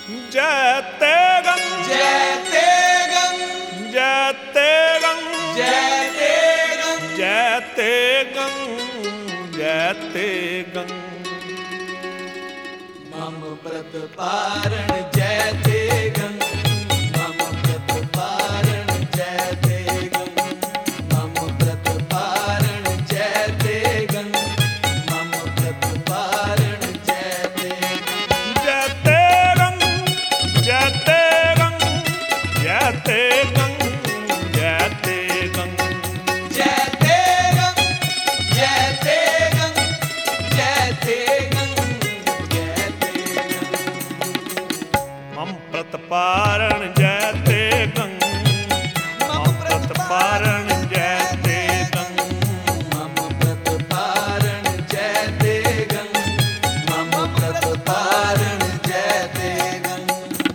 जयते गंग जयते गंग जयते गंग जयते गंग जयते गंग जयते गंग मम प्रतिपारण जयते गंग मम प्रतिपारण जयते गंग मम प्रतिपारण जयते गंग मम प्रतिपारण जयते गंग जयते गंग जयते गंग जयते गंग जयते गंग जयते गंग जयते गंग जयते गंग मम प्रतिपारण जयते गंग मम प्रतिपारण जयते गंग मम प्रतिपारण जयते गंग मम प्रतिपारण जयते गंग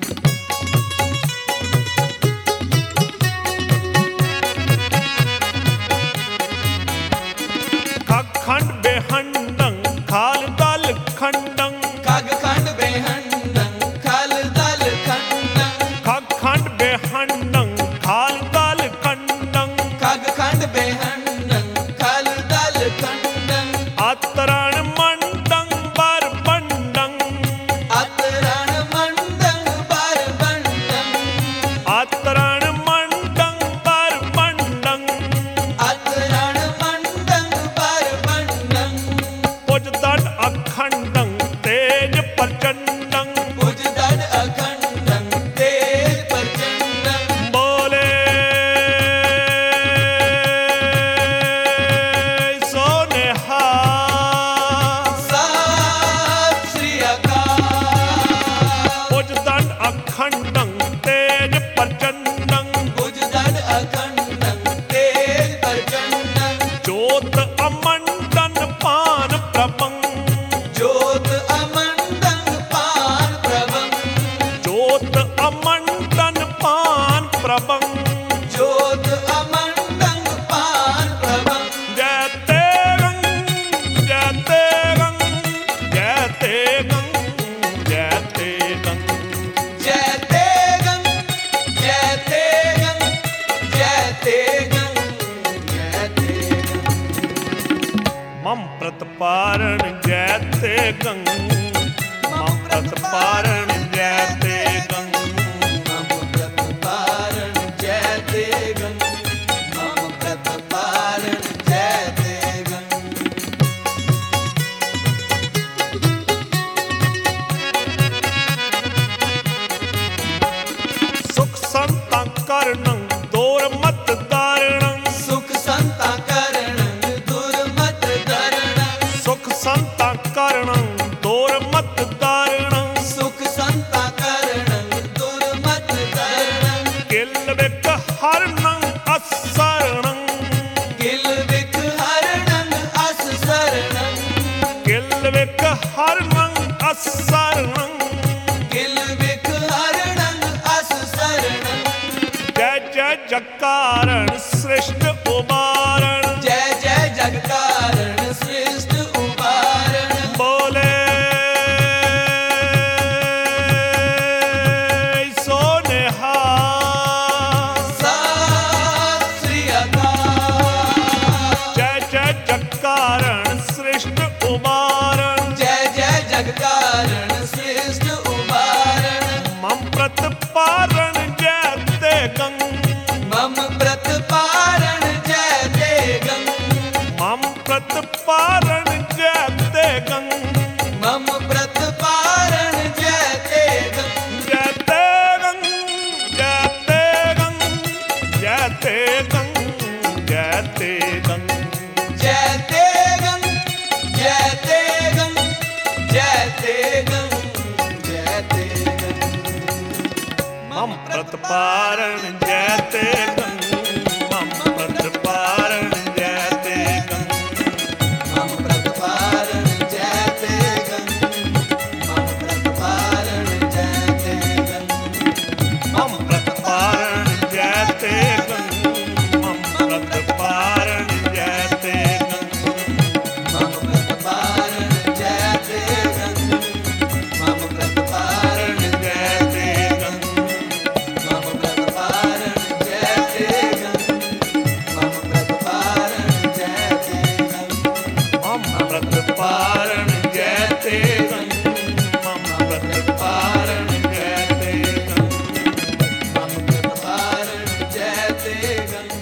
खंड बेहंडं खाल दल खंडं खगखंड बेहंडं खल दल खंडं खंड बेहंडं खाल दल खंडं खगखंड बेहंडं खल दल खंडं अतरण मंडं बर बंडं अतरण मंडं बर बंडं अतरण मंडं बर बंडं अतरण मंडं बर बंडं पुजदंड अखंडं तेज प्रचंडं उजदड अखंडं तेज प्रचंडं बोले सोनेहा सत श्री अकाल पुजदंड अखंडं तेज प्रचंडं उजदड अखंडं तेज प्रचंडं ज्योत अमंडन पान प्रभं ज्योत अमंडं पान प्रभं ज्योत अमंडन पान प्रभं ज्योत अमंडं पान प्रभं जयते गंग जयते गंग जयते गंग जयते गंग जयते गंग जयते गंग जयते गंग जयते गंग मम प्रतिपारण जयते गंग मम प्रतिपारण जयते गंग मम प्रतिपारण जयते गंग मम प्रतिपारण जयते गंग सुख संतं करणं दोरमत दारणं सुख संताकरणं दुर्मत धरणं सुख संतं करणं दोरमत दारणं सुख संताकरणं दुर्मत धरणं किल विक हरणं असरणं किल विख हरणं अस शरणं किल विक हरणं असरणं किल विख हरणं अस शरणं जय जय जकारण सृष्ट उबारण जय जय जगकारण सृष्ट उबारण बोले सोनेहा सत श्री अकाल जय जय जकारण सृष्ट उबारण जय जय जगकारण सृष्ट उबारण मम प्रतिपारण जयते गंग मम प्रतिपारण जयते गंग मम प्रतिपारण जयते गंग मम प्रतिपारण जयते गंग जयते गंग जयते गंग जयते गंग जयते गंग जयते गंग जयते गंग जयते गंग जयते गंग मम प्रतिपारण जयते गंग मम प्रतिपारण जयते गंग मम प्रतिपारण जयते गंग मम प्रतिपारण जयते गंग मम प्रतिपारण जयते गंग मम प्रतिपारण जयते गंग मम प्रतिपारण जयते गंग मम प्रतिपारण जयते ਤੇ ਗੰ